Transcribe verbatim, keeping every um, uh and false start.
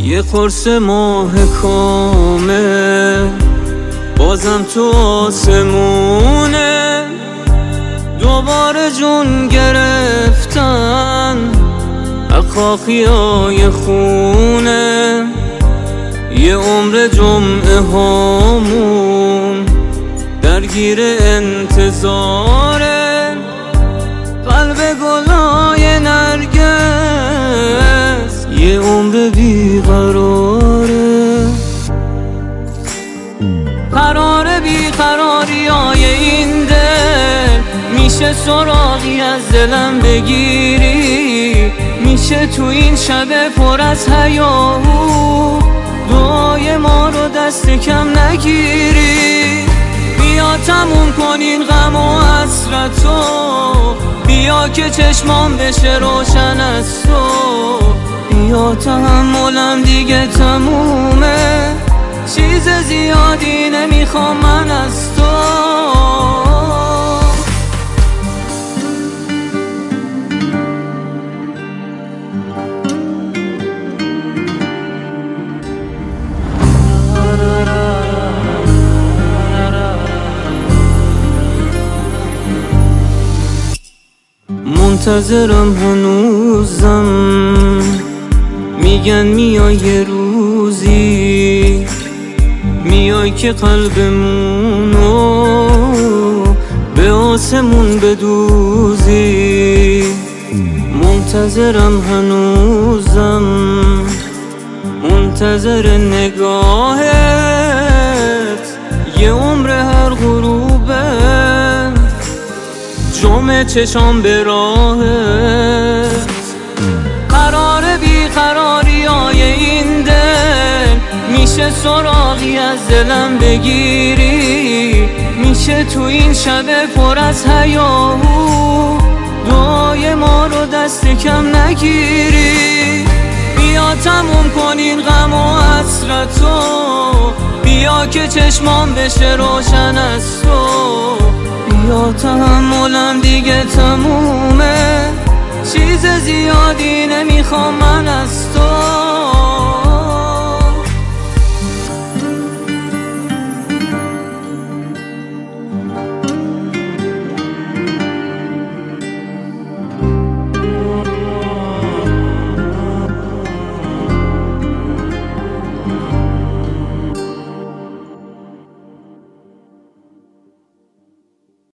یه قرص ماه کامل بازم تو آسمونه، دوباره جون گرفتن اخاخیای خونه. یه عمر جمعه هامون درگیر انتظاره، قلب گلای نرگس یه عمر بیقراره. قرار بیقراری های این دل، میشه سراغی از دلم بگیری؟ میشه تو این شب پر از هیاهو دعای ما رو دست کم نگیری؟ بیا تموم کن این غم و حسرتو، بیا که چشمام بشه روشن از تو. بیا تحملم دیگه تمومه، چیز زیادی نمیخوام من از تو. منتظرم هنوزم، میگن میای یه روزی، میای که قلبمونو به آسمون بدوزی. منتظرم هنوزم، منتظر نگاهت، یه عمر هر غروبه جمعه چشام به راهت. قرار بیقراری های این دل، میشه سراغی از دلم بگیری؟ میشه تو این شب پر از هیاهو دعای ما رو دست کم نگیری؟ بیا تموم کن این غم و حسرتو، بیا که چشمام بشه روشن از تو. بیا تحملم دیگه تمومه، چیز زیادی نمیخوام من از تو.